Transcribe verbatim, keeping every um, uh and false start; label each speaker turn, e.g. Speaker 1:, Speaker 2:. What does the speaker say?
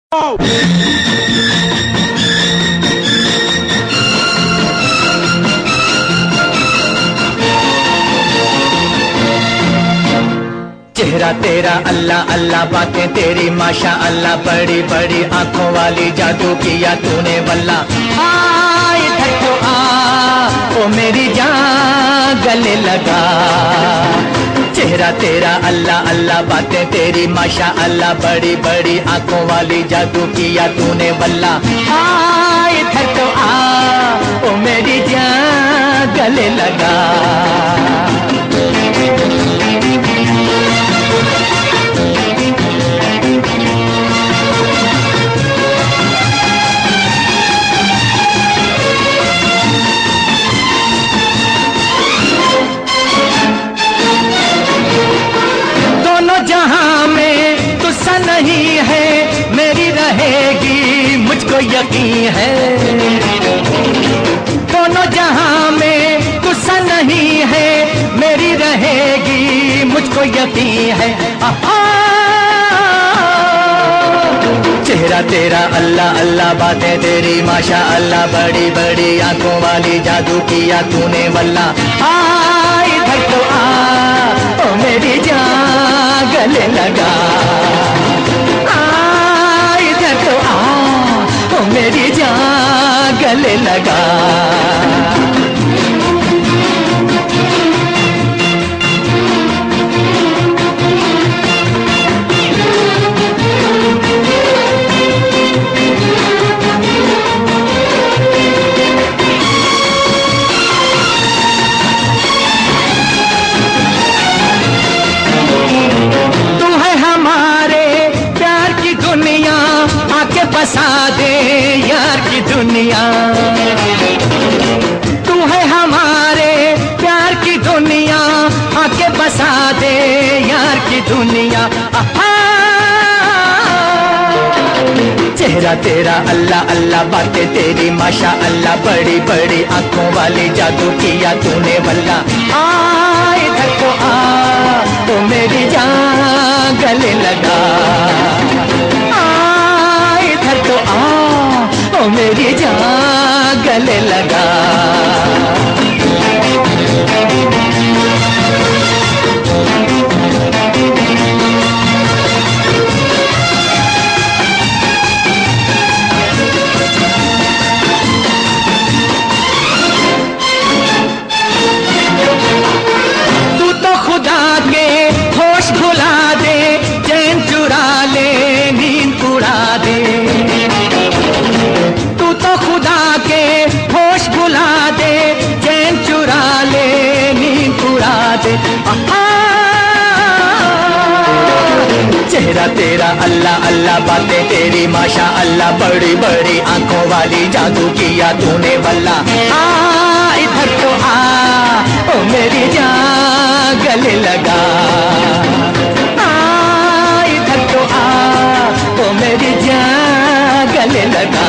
Speaker 1: चेहरा तेरा अल्लाह अल्लाह, बातें तेरी माशा अल्लाह, बड़ी बड़ी आंखों वाली, जादू किया तूने वल्ला। आ इधर तो आ, ओ मेरी जान गले लगा। चेहरा तेरा अल्लाह अल्लाह, बातें तेरी माशा अल्लाह, बड़ी बड़ी आंखों वाली, जादू किया तूने वल्ला। आ इधर तो आ, ओ मेरी जान गले लगा। जहां में तुझसा नहीं है, मेरी रहेगी मुझको यकीन है। दोनों जहां में तुझसा नहीं है, मेरी रहेगी मुझको यकीन है। आहा चेहरा तेरा अल्लाह अल्लाह, बातें तेरी माशा अल्लाह, बड़ी बड़ी आंखों वाली, जादू किया तूने वल्ला। आ इधर तो आ, ओ मेरी जान गले लगा। आ इधर तो आ, ओ मेरी जान गले लगा। बसा दे यार की दुनिया, तू है हमारे प्यार की दुनिया, आके बसा दे यार की दुनिया। आहा चेहरा तेरा अल्लाह अल्लाह, बातें तेरी माशा अल्लाह, बड़ी बड़ी आंखों वाली, जादू किया तूने वल्ला। आ इधर तो आ, तो मेरी जान गले लगा। तो आ, ओ मेरी जान गले लगा। तू तो खुदा के होश भुला दे, चैन चुरा ले, नींद उड़ा दे। तू तो खुदा के होश भुला दे, चैन चुरा ले, नींद उड़ा दे। चेहरा तेरा अल्लाह अल्लाह, बातें तेरी माशा अल्लाह, बड़ी बड़ी आंखों वाली, जादू किया तूने वल्ला। आ इधर तो आ, ओ मेरी जान गले लगा। आ इधर तो आ, ओ मेरी जान गले लगा।